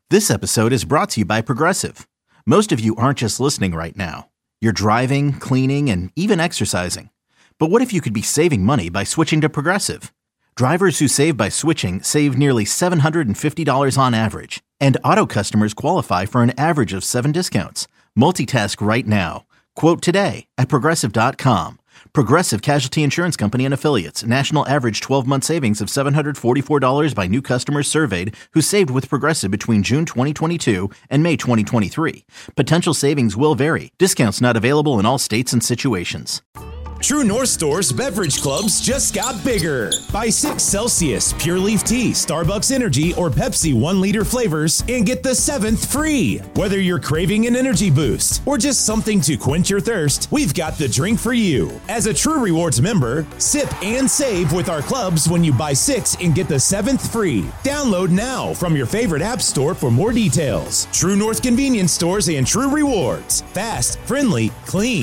This episode is brought to you by Progressive. Most of you aren't just listening right now. You're driving, cleaning, and even exercising. But what if you could be saving money by switching to Progressive? Drivers who save by switching save nearly $750 on average. And auto customers qualify for an average of 7 discounts. Multitask right now. Quote today at Progressive.com. Progressive Casualty Insurance Company and Affiliates. National average 12-month savings of $744 by new customers surveyed who saved with Progressive between June 2022 and May 2023. Potential savings will vary. Discounts not available in all states and situations. True North Store's beverage clubs just got bigger. Buy 6 Celsius, Pure Leaf Tea, Starbucks Energy, or Pepsi 1-liter flavors and get the 7th free. Whether you're craving an energy boost or just something to quench your thirst, we've got the drink for you. As a True Rewards member, sip and save with our clubs when you buy 6 and get the 7th free. Download now from your favorite app store for more details. True North Convenience Stores and True Rewards. Fast, friendly, clean.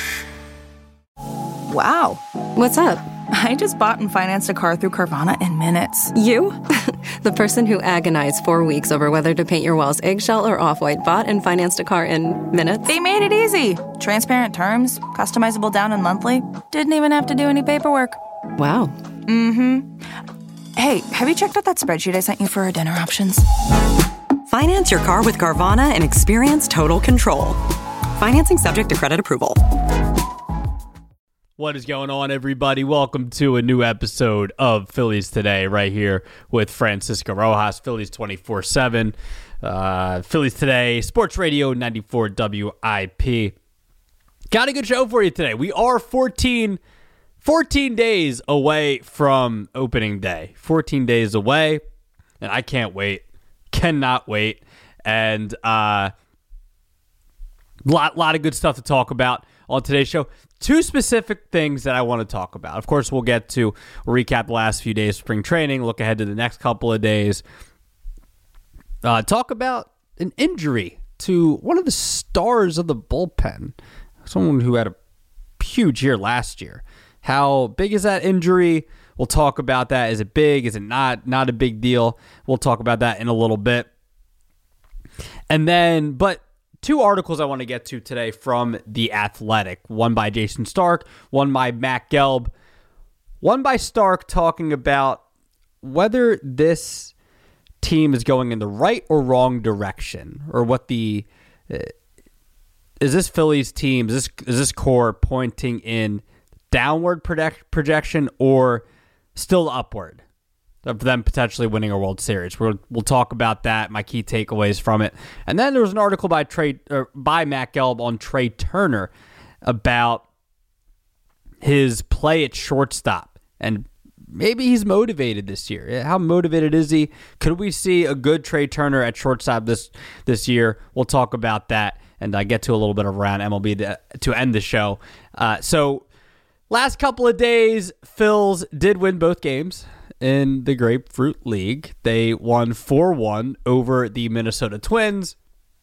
Wow. What's up? I just bought and financed a car through Carvana in minutes. You? The person who agonized 4 weeks over whether to paint your walls eggshell or off-white bought and financed a car in minutes? They made it easy. Transparent terms, customizable down and monthly. Didn't even have to do any paperwork. Wow. Mm-hmm. Hey, have you checked out that spreadsheet I sent you for our dinner options? Finance your car with Carvana and experience total control. Financing subject to credit approval. What is going on, everybody? Welcome to a new episode of Phillies Today right here with Francisco Rojas, Phillies 24/7. Phillies Today, Sports Radio 94 WIP. Got a good show for you today. We are 14 days away from opening day. 14 days away, and I can't wait. Cannot wait. And lot of good stuff to talk about on today's show. 2 specific things that I want to talk about. Of course, we'll get to recap the last few days of spring training, look ahead to the next couple of days, talk about an injury to one of the stars of the bullpen, someone who had a huge year last year. How big is that injury? We'll talk about that. Is it big? Is it not? Not a big deal. We'll talk about that in a little bit. And then, but 2 articles I want to get to today from The Athletic. One by Jason Stark, one by Matt Gelb. One by Stark talking about whether this team is going in the right or wrong direction, or what the is this Phillies team, is this core pointing in downward projection or still upward of them potentially winning a World Series. We'll talk about that, my key takeaways from it. And then there was an article by Matt Gelb on Trey Turner about his play at shortstop. And maybe he's motivated this year. How motivated is he? Could we see a good Trey Turner at shortstop this year? We'll talk about that. And I get to a little bit around MLB to end the show. So last couple of days, Phils did win both games in the Grapefruit League. They won 4-1 over the Minnesota Twins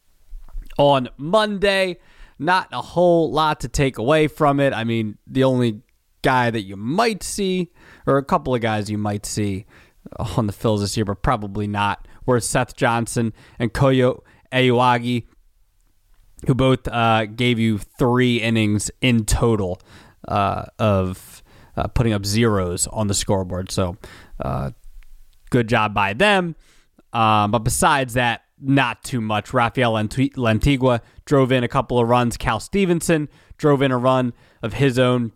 on Monday. Not a whole lot to take away from it. I mean, the only guy that you might see, or a couple of guys you might see on the Phils this year, but probably not, were Seth Johnson and Koyo Aoyagi, who both gave you 3 innings in total of putting up zeros on the scoreboard. So good job by them. But besides that, not too much. Rafael Lantigua drove in a couple of runs. Cal Stevenson drove in a run of his own.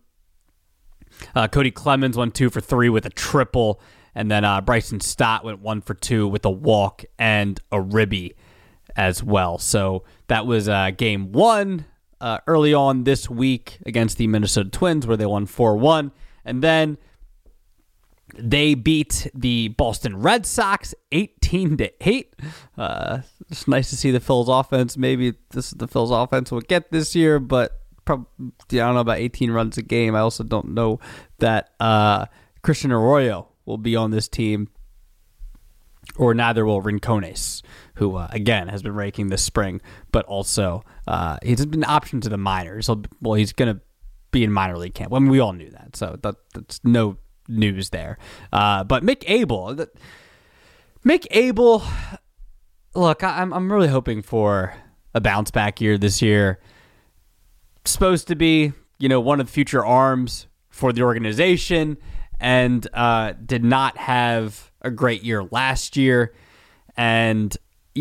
Cody Clemens went 2 for 3 with a triple. And then Bryson Stott went 1 for 2 with a walk and a ribby as well. So that was game 1 early on this week against the Minnesota Twins, where they won 4-1. And then they beat the Boston Red Sox 18-8. It's nice to see the Phils offense. Maybe this is the Phils offense we'll get this year, but probably, I don't know about 18 runs a game. I also don't know that Christian Arroyo will be on this team, or neither will Rincones, who, again, has been raking this spring, but also he's been optioned to the minors. He's going to be in minor league camp. I mean, we all knew that, so that's no news there. But Mick Abel, look, I'm really hoping for a bounce back year this year. Supposed to be, one of the future arms for the organization, and did not have a great year last year. And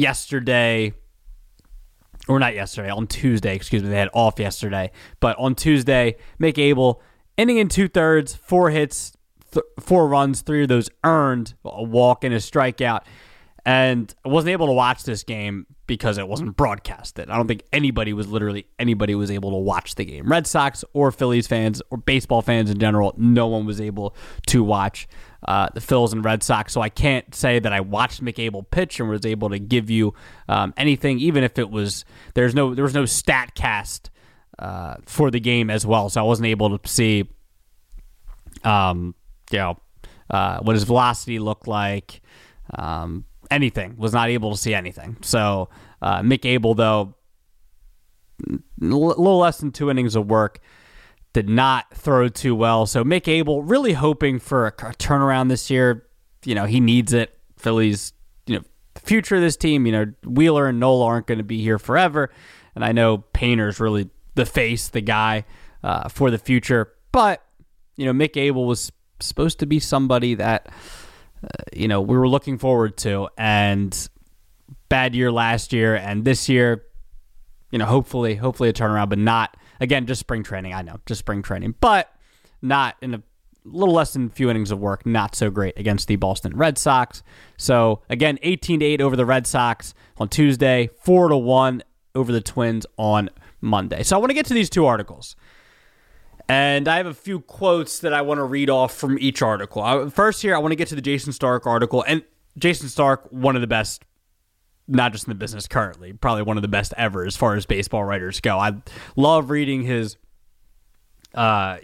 on Tuesday, they had off yesterday. But on Tuesday, Mick Abel, inning in 2/3, 4 hits, 4 runs, 3 of those earned, a walk and a strikeout. And I wasn't able to watch this game because it wasn't broadcasted. I don't think anybody was able to watch the game. Red Sox or Phillies fans or baseball fans in general, no one was able to watch the Phils and Red Sox. So I can't say that I watched Mick Abel pitch and was able to give you anything, even if it was there was no StatCast for the game as well. So I wasn't able to see what his velocity looked like. Anything. Was not able to see anything. So Mick Abel, though, a little less than 2 innings of work, did not throw too well. So Mick Abel really hoping for a turnaround this year. He needs it. Phillies, the future of this team, Wheeler and Nola aren't going to be here forever. And I know Painter's really the guy for the future. But, Mick Abel was supposed to be somebody that we were looking forward to, and bad year last year, and this year, hopefully a turnaround, but not, again, just spring training. I know, just spring training, but not in a little less than a few innings of work. Not so great against the Boston Red Sox. So again, 18-8 over the Red Sox on Tuesday, 4-1 over the Twins on Monday. So I want to get to these 2 articles. And I have a few quotes that I want to read off from each article. First here, I want to get to the Jayson Stark article. And Jayson Stark, one of the best, not just in the business currently, probably one of the best ever as far as baseball writers go. I love reading his, love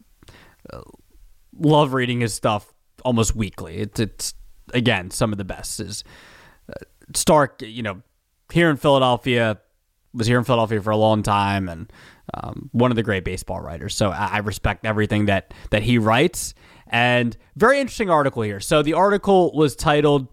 reading his stuff almost weekly. It's again, some of the best. Is Stark, here in Philadelphia, was here in Philadelphia for a long time, and one of the great baseball writers. So I respect everything that he writes. And very interesting article here. So the article was titled,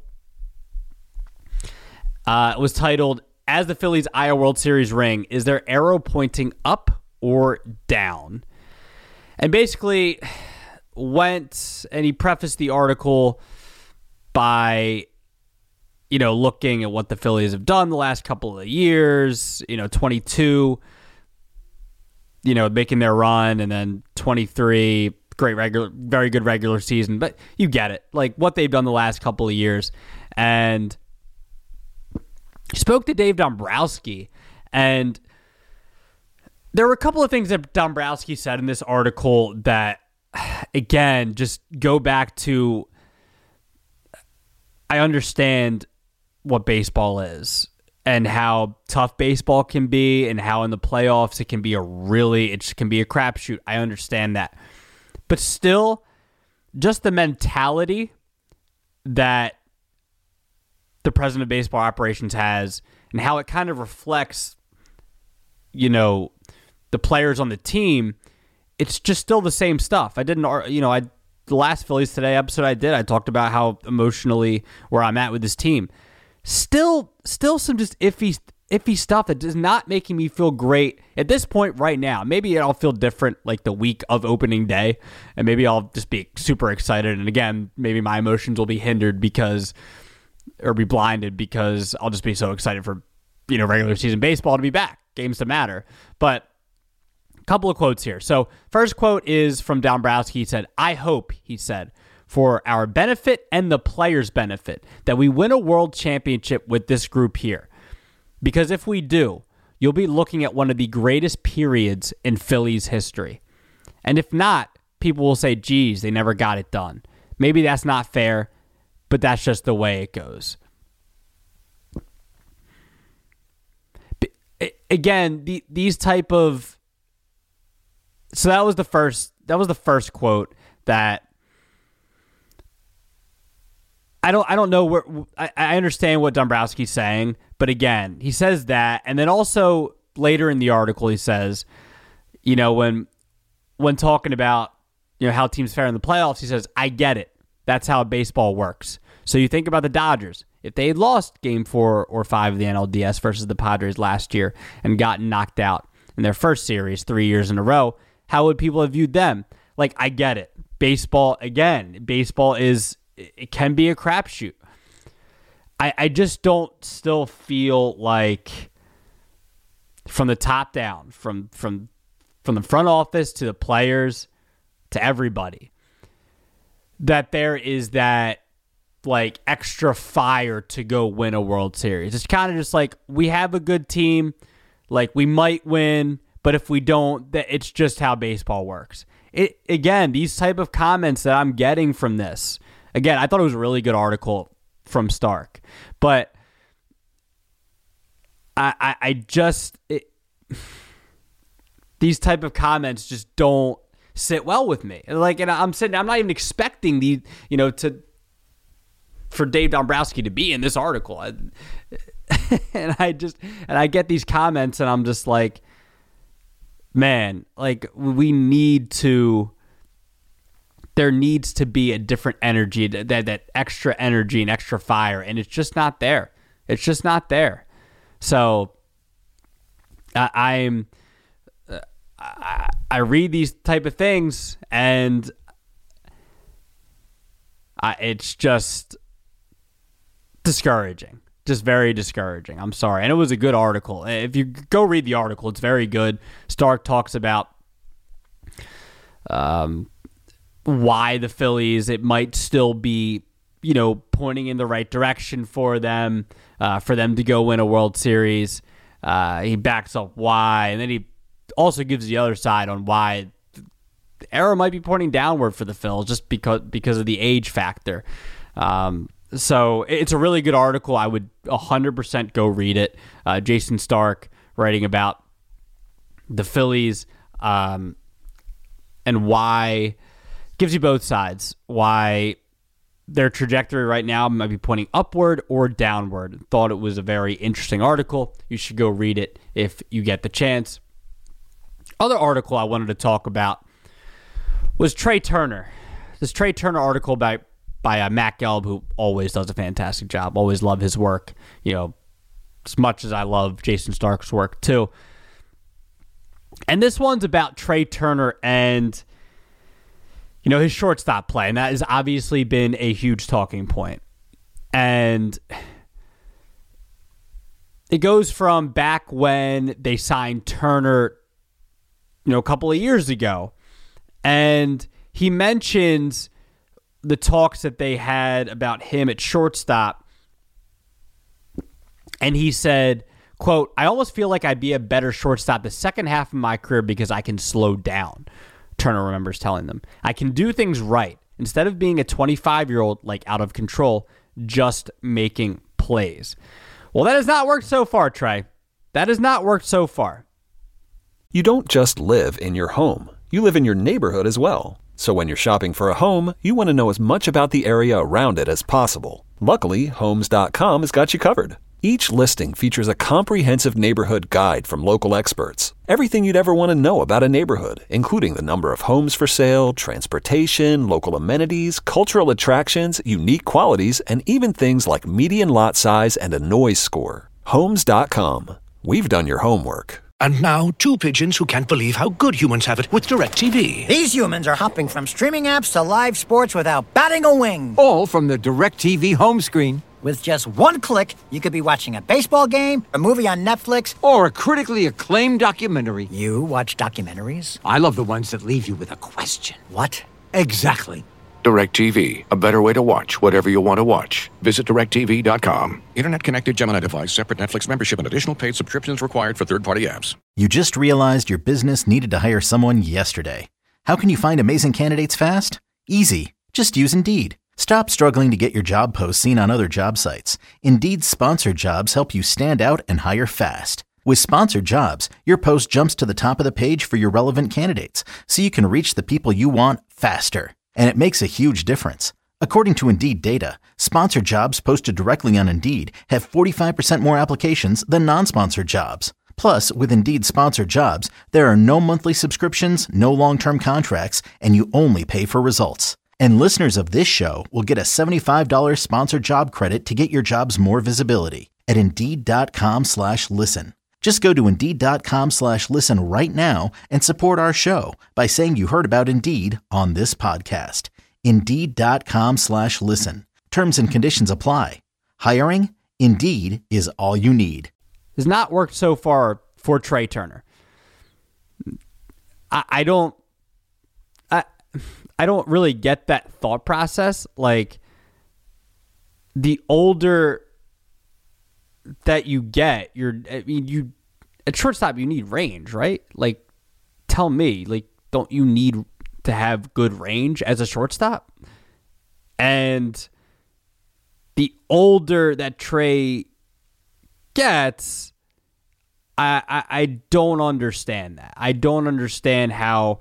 "As the Phillies eye a World Series ring, is their arrow pointing up or down?" And basically he prefaced the article by looking at what the Phillies have done the last couple of years, 22, making their run, and then 23, very good regular season. But you get it, like what they've done the last couple of years. And he spoke to Dave Dombrowski, and there were a couple of things that Dombrowski said in this article that, again, just go back to, I understand what baseball is and how tough baseball can be, and how in the playoffs it can be a crapshoot. I understand that. But still, just the mentality that the president of baseball operations has, and how it kind of reflects, the players on the team, it's just still the same stuff. The last Phillies Today episode I talked about how emotionally where I'm at with this team. Still some just iffy stuff that is not making me feel great at this point right now. Maybe I'll feel different like the week of opening day, and maybe I'll just be super excited. And again, maybe my emotions will be hindered be blinded because I'll just be so excited for, regular season baseball to be back, games to matter. But a couple of quotes here. So first quote is from Dombrowski. He said, "I hope," he said, "for our benefit and the players' benefit, that we win a world championship with this group here. Because if we do, you'll be looking at one of the greatest periods in Phillies history. And if not, people will say, geez, they never got it done. Maybe that's not fair, but that's just the way it goes." Again, these type of... So that was the first quote that I don't know where I understand what Dombrowski's saying, but again, he says that, and then also later in the article he says, when talking about how teams fare in the playoffs, he says, "I get it. That's how baseball works. So you think about the Dodgers. if they had lost game 4 or 5 of the NLDS versus the Padres last year and gotten knocked out in their first series 3 years in a row, how would people have viewed them? Like, I get it. Baseball it can be a crapshoot. I just don't still feel like from the top down, from the front office to the players to everybody, that there is that like extra fire to go win a World Series. It's kind of just like, we have a good team, like we might win, but if we don't, it's just how baseball works. Again, these type of comments that I'm getting from this, again, I thought it was a really good article from Stark, but these type of comments just don't sit well with me. Like, and I'm not even expecting for Dave Dombrowski to be in this article. And I get these comments and I'm just like, man, like there needs to be a different energy, that extra energy and extra fire, and it's just not there. It's just not there. So I read these type of things and it's just discouraging. Just very discouraging. I'm sorry. And it was a good article. If you go read the article, it's very good. Stark talks about why the Phillies, it might still be, pointing in the right direction for them to go win a World Series. He backs up why, and then he also gives the other side on why the arrow might be pointing downward for the Phils, just because of the age factor. So it's a really good article. I would 100% go read it. Jason Stark writing about the Phillies and why, gives you both sides, why their trajectory right now might be pointing upward or downward. Thought it was a very interesting article. You should go read it if you get the chance. Other article I wanted to talk about was Trey Turner. This Trey Turner article by Matt Gelb, who always does a fantastic job. Always love his work, as much as I love Jason Stark's work too. And this one's about Trey Turner and his shortstop play, and that has obviously been a huge talking point. And it goes from back when they signed Turner, a couple of years ago, and he mentions the talks that they had about him at shortstop. And he said, quote, "I almost feel like I'd be a better shortstop the second half of my career because I can slow down." Turner remembers telling them, "I can do things right instead of being a 25-year-old like out of control, just making plays." Well, that has not worked so far, Trey. That has not worked so far. You don't just live in your home. You live in your neighborhood as well. So when you're shopping for a home, you want to know as much about the area around it as possible. Luckily, Homes.com has got you covered. Each listing features a comprehensive neighborhood guide from local experts. Everything you'd ever want to know about a neighborhood, including the number of homes for sale, transportation, local amenities, cultural attractions, unique qualities, and even things like median lot size and a noise score. Homes.com. We've done your homework. And now, two pigeons who can't believe how good humans have it with DirecTV. These humans are hopping from streaming apps to live sports without batting a wing. All from the DirecTV home screen. With just one click, you could be watching a baseball game, a movie on Netflix, or a critically acclaimed documentary. You watch documentaries? I love the ones that leave you with a question. What? Exactly. DirecTV, a better way to watch whatever you want to watch. Visit DirecTV.com. Internet-connected Gemini device, separate Netflix membership, and additional paid subscriptions required for third-party apps. You just realized your business needed to hire someone yesterday. How can you find amazing candidates fast? Easy. Just use Indeed. Stop struggling to get your job posts seen on other job sites. Indeed's sponsored jobs help you stand out and hire fast. With sponsored jobs, your post jumps to the top of the page for your relevant candidates, so you can reach the people you want faster. And it makes a huge difference. According to Indeed data, sponsored jobs posted directly on Indeed have 45% more applications than non-sponsored jobs. Plus, with Indeed sponsored jobs, there are no monthly subscriptions, no long-term contracts, and you only pay for results. And listeners of this show will get a $75 sponsored job credit to get your jobs more visibility at Indeed.com/listen. Just go to Indeed.com/listen right now and support our show by saying you heard about Indeed on this podcast. Indeed.com/listen. Terms and conditions apply. Hiring? Indeed is all you need. Has not worked so far for Trey Turner. I don't really get that thought process. Like, the older that you get, at shortstop, you need range, right? Like, tell me, like, don't you need to have good range as a shortstop? And the older that Trey gets, I don't understand that. I don't understand how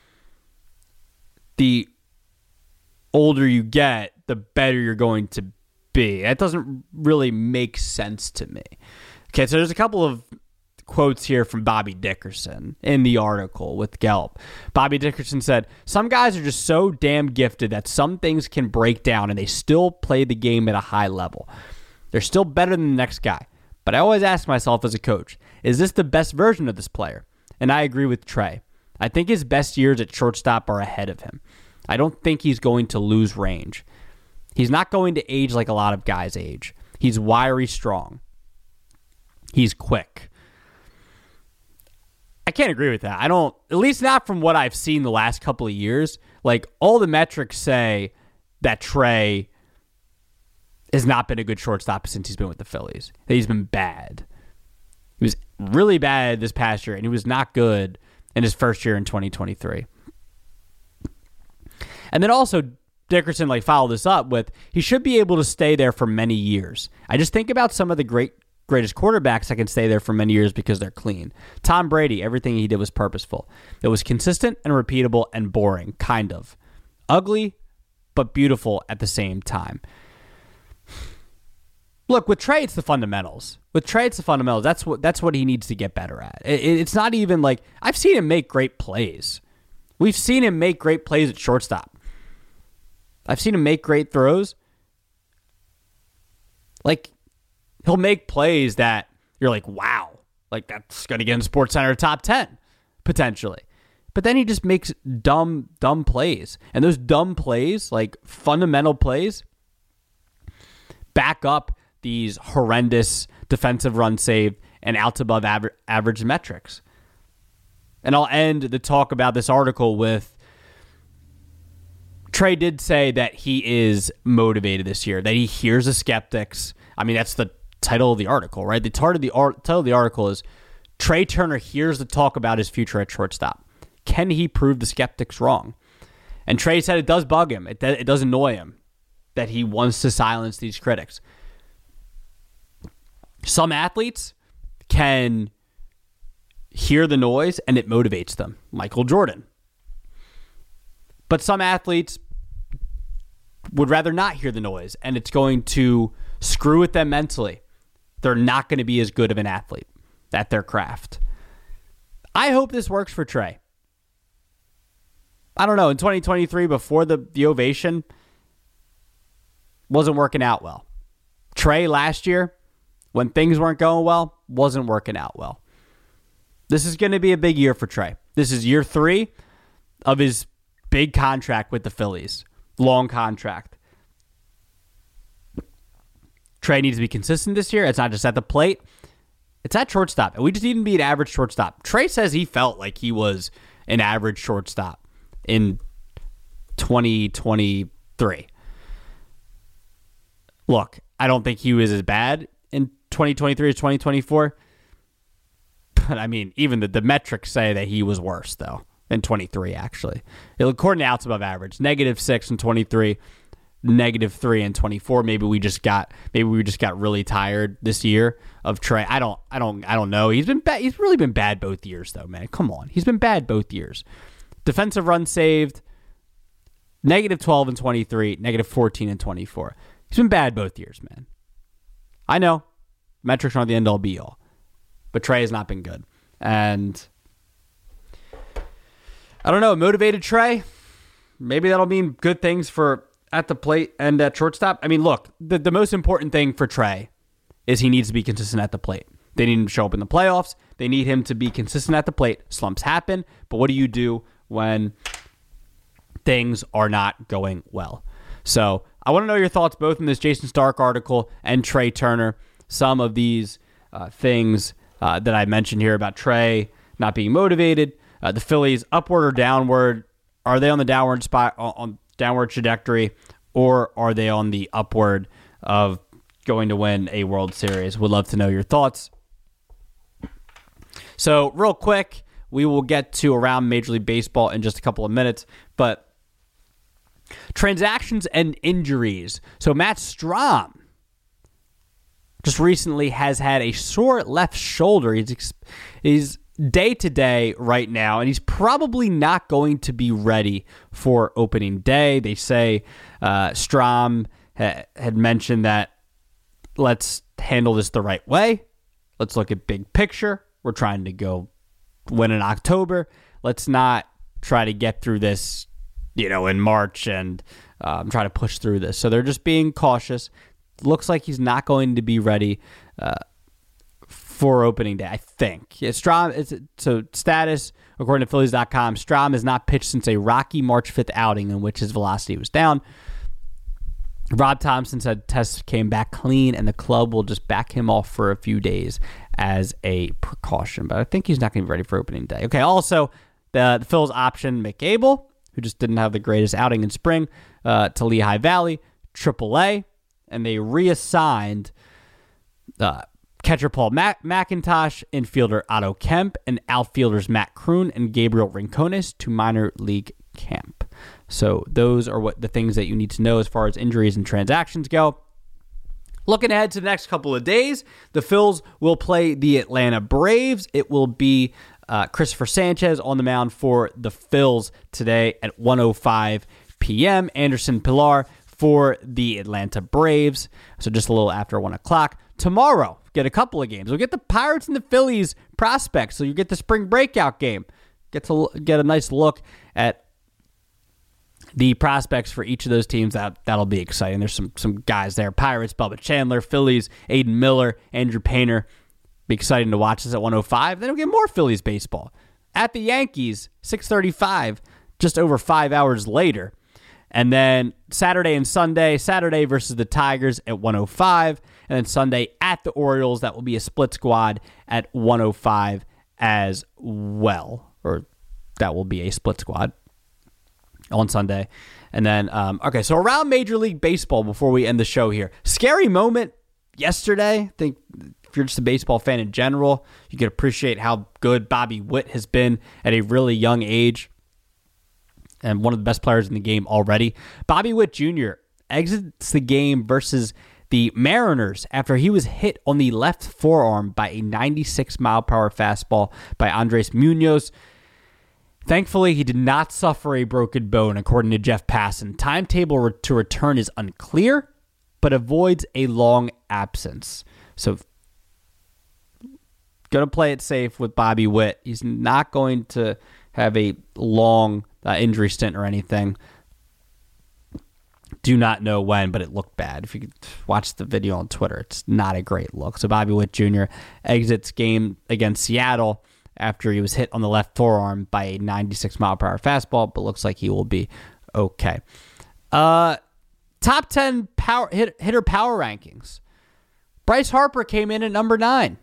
the older you get, the better you're going to be. That doesn't really make sense to me. Okay, so there's a couple of quotes here from Bobby Dickerson in the article with Gelb. Bobby Dickerson said, "Some guys are just so damn gifted that some things can break down and they still play the game at a high level. They're still better than the next guy. But I always ask myself as a coach, is this the best version of this player?" And I agree with Trey. I think his best years at shortstop are ahead of him. I don't think he's going to lose range. He's not going to age like a lot of guys age. He's wiry strong. He's quick. I can't agree with that. I don't, at least not from what I've seen the last couple of years. Like, all the metrics say that Trey has not been a good shortstop since he's been with the Phillies. That he's been bad. He was really bad this past year, and he was not good in his first year in 2023. And then also, Dickerson followed this up with, he should be able to stay there for many years. I just think about some of the greatest quarterbacks that can stay there for many years because they're clean. Tom Brady, everything he did was purposeful. It was consistent and repeatable and boring, kind of. Ugly, but beautiful at the same time. Look, with Trey, it's the fundamentals. That's what he needs to get better at. It's not even like, I've seen him make great plays. We've seen him make great plays at shortstop. I've seen him make great throws. Like, he'll make plays that you're like, wow, like, that's going to get in SportsCenter top 10, potentially. But then he just makes dumb plays. And those dumb plays, like fundamental plays, back up these horrendous defensive run saved and out above average metrics. And I'll end the talk about this article with, Trey did say that he is motivated this year, that he hears the skeptics. I mean, that's the title of the article, right? The title of the article is, Trey Turner hears the talk about his future at shortstop. Can he prove the skeptics wrong? And Trey said it does bug him. It does annoy him that he wants to silence these critics. Some athletes can hear the noise and it motivates them. Michael Jordan. But some athletes would rather not hear the noise, and it's going to screw with them mentally. They're not going to be as good of an athlete at their craft. I hope this works for Trey. I don't know. In 2023, before the ovation, wasn't working out well. Trey last year, when things weren't going well, wasn't working out well. This is going to be a big year for Trey. This is year 3 of his big contract with the Phillies. Long contract. Trey needs to be consistent this year. It's not just at the plate. It's at shortstop. And we just need to be an average shortstop. Trey says he felt like he was an average shortstop in 2023. Look, I don't think he was as bad in 2023 as 2024. But I mean, even the metrics say that he was worse, though, in 23, actually. According to Outs Above Average, -6 in 23, -3 in 24. Maybe we just got really tired this year of Trey. I don't know. He's been bad. He's really been bad both years, though, man. Come on. He's been bad both years. Defensive runs saved, -12 in 23, -14 in 24. He's been bad both years, man. I know. Metrics aren't the end-all be-all. But Trey has not been good. And I don't know, motivated Trey? maybe that'll mean good things for at the plate and at shortstop. I mean, look, the most important thing for Trey is he needs to be consistent at the plate. They need him to show up in the playoffs. They need him to be consistent at the plate. Slumps happen, but what do you do when things are not going well? So I want to know your thoughts both in this Jason Stark article and Trey Turner. Some of these things that I mentioned here about Trey not being motivated. The Phillies, upward or downward? Are they on the downward on downward trajectory, or are they on the upward of going to win a World Series? Would love to know your thoughts. So real quick, we will get to around Major League Baseball in just a couple of minutes, but transactions and injuries. So Matt Strahm just recently has had a sore left shoulder. He's day-to-day right now, and he's probably not going to be ready for opening day. They say Strahm had mentioned that let's handle this the right way. Let's look at big picture. We're trying to go win in October. Let's not try to get through this, in March and try to push through this. So they're just being cautious. Looks like he's not going to be ready for opening day, I think. Yeah, so status, according to Phillies.com, Strahm has not pitched since a rocky March 5th outing in which his velocity was down. Rob Thompson said tests came back clean, and the club will just back him off for a few days as a precaution. But I think he's not going to be ready for opening day. Okay, also, the Phillies option Mick Abel, who just didn't have the greatest outing in spring, to Lehigh Valley, AAA, and they reassigned catcher Paul McIntosh, infielder Otto Kemp, and outfielders Matt Kroon and Gabriel Rincones to minor league camp. So those are the things that you need to know as far as injuries and transactions go. Looking ahead to the next couple of days, the Phils will play the Atlanta Braves. It will be Christopher Sanchez on the mound for the Phils today at 1:05 p.m. Anderson Pilar for the Atlanta Braves. So just a little after 1 o'clock. Tomorrow, get a couple of games. We'll get the Pirates and the Phillies prospects. So you get the spring breakout game. Get a nice look at the prospects for each of those teams. That'll be exciting. There's some guys there. Pirates, Bubba Chandler. Phillies, Aiden Miller, Andrew Painter. Be exciting to watch this at 1:05. Then we'll get more Phillies baseball. At the Yankees, 6:35, just over 5 hours later. And then Saturday and Sunday, Saturday versus the Tigers at 1:05. And then Sunday at the Orioles, that will be a split squad at 1:05 as well. Or that will be a split squad on Sunday. And then, okay, so around Major League Baseball before we end the show here. Scary moment yesterday. I think if you're just a baseball fan in general, you can appreciate how good Bobby Witt has been at a really young age and one of the best players in the game already. Bobby Witt Jr. exits the game versus the Mariners after he was hit on the left forearm by a 96-mile-per-hour fastball by Andres Munoz. Thankfully, he did not suffer a broken bone, according to Jeff Passan. Timetable to return is unclear, but avoids a long absence. So, going to play it safe with Bobby Witt. He's not going to have a long injury stint or anything. Do not know when, but it looked bad. If you could watch the video on Twitter, it's not a great look. So Bobby Witt Jr. exits game against Seattle after he was hit on the left forearm by a 96-mile-per-hour fastball, but looks like he will be okay. Top 10 hitter power rankings. Bryce Harper came in at number 9.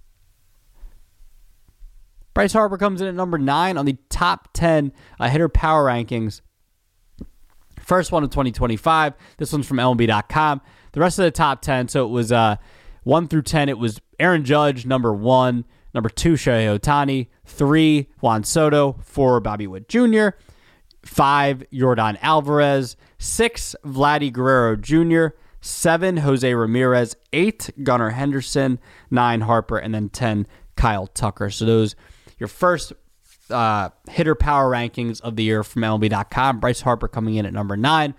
Bryce Harper comes in at number 9 on the top 10 hitter power rankings. First one of 2025. This one's from MLB.com. The rest of the top 10, so it was 1 through 10, it was Aaron Judge, number 1. Number 2, Shohei Ohtani. 3, Juan Soto. 4, Bobby Witt Jr. 5, Yordan Alvarez. 6, Vladdy Guerrero Jr. 7, Jose Ramirez. 8, Gunnar Henderson. 9, Harper. And then 10, Kyle Tucker. So those your first hitter power rankings of the year from MLB.com. Bryce Harper coming in at number 9.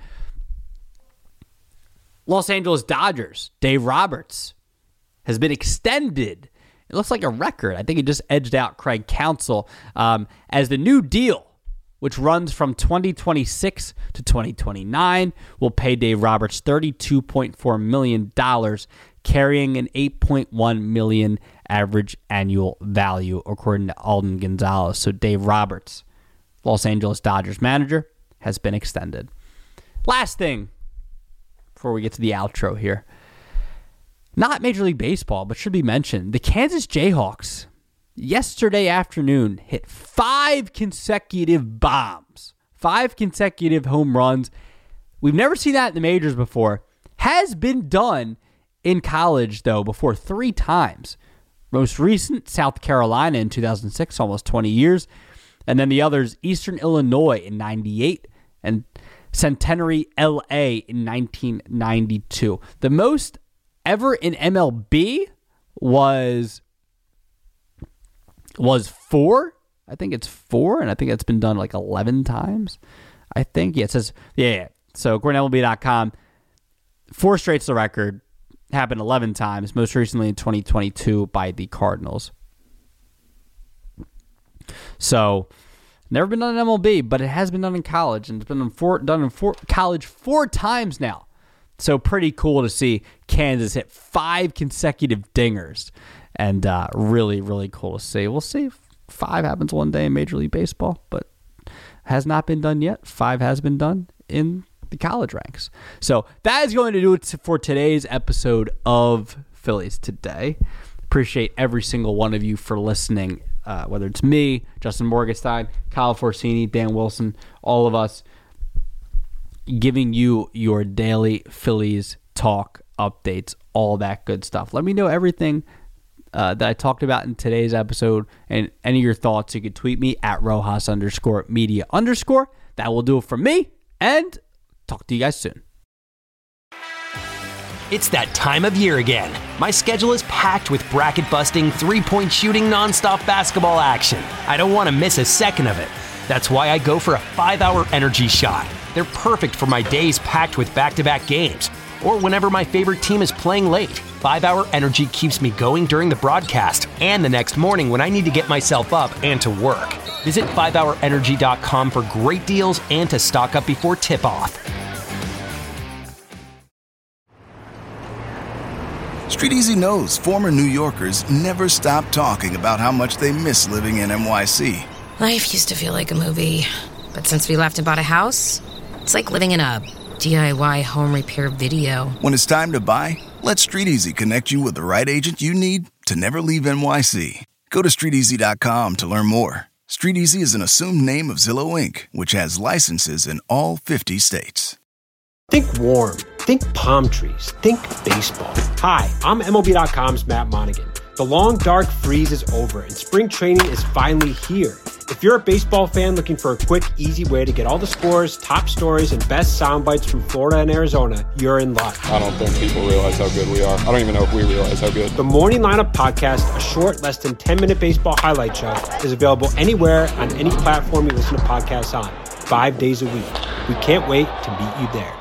Los Angeles Dodgers. Dave Roberts has been extended. It looks like a record. I think he just edged out Craig Counsell as the new deal which runs from 2026 to 2029, will pay Dave Roberts $32.4 million, carrying an $8.1 million average annual value, according to Alden Gonzalez. So Dave Roberts, Los Angeles Dodgers manager, has been extended. Last thing before we get to the outro here. Not Major League Baseball, but should be mentioned. The Kansas Jayhawks yesterday afternoon hit 5 consecutive bombs, 5 consecutive home runs. We've never seen that in the majors before. Has been done in college, though, before 3 times. Most recent, South Carolina in 2006, almost 20 years. And then the others, Eastern Illinois in 98 and Centenary, LA in 1992. The most ever in MLB was 4. I think it's 4, and I think it's been done like 11 times. I think. Yeah, it says, yeah. So according to MLB.com, 4 straight's the record. Happened 11 times, most recently in 2022 by the Cardinals. So, never been done in MLB, but it has been done in college, and it's been done in college 4 times now. So, pretty cool to see Kansas hit 5 consecutive dingers, and really, really cool to see. We'll see if 5 happens one day in Major League Baseball, but has not been done yet. 5 has been done in the college ranks. So that is going to do it for today's episode of Phillies Today. Appreciate every single one of you for listening, whether it's me, Justin Morgenstein, Kyle Forsini, Dan Wilson, all of us, giving you your daily Phillies talk updates, all that good stuff. Let me know everything that I talked about in today's episode and any of your thoughts. You can tweet me at Rojas_media_. That will do it for me, and talk to you guys soon. It's that time of year again. My schedule is packed with bracket-busting, three-point shooting, nonstop basketball action. I don't want to miss a second of it. That's why I go for a 5-hour energy shot. They're perfect for my days packed with back-to-back games, or whenever my favorite team is playing late. 5-hour energy keeps me going during the broadcast and the next morning when I need to get myself up and to work. Visit 5hourenergy.com for great deals and to stock up before tip-off. Street Easy knows former New Yorkers never stop talking about how much they miss living in NYC. Life used to feel like a movie, but since we left and bought a house, it's like living in a DIY home repair video. When it's time to buy, let Street Easy connect you with the right agent you need to never leave NYC. Go to StreetEasy.com to learn more. Street Easy is an assumed name of Zillow Inc., which has licenses in all 50 states. Think warm. Think palm trees. Think baseball. Hi, I'm MLB.com's Matt Monaghan. The long, dark freeze is over, and spring training is finally here. If you're a baseball fan looking for a quick, easy way to get all the scores, top stories, and best sound bites from Florida and Arizona, you're in luck. I don't think people realize how good we are. I don't even know if we realize how good. The Morning Lineup Podcast, a short, less than 10-minute baseball highlight show, is available anywhere on any platform you listen to podcasts on, 5 days a week. We can't wait to meet you there.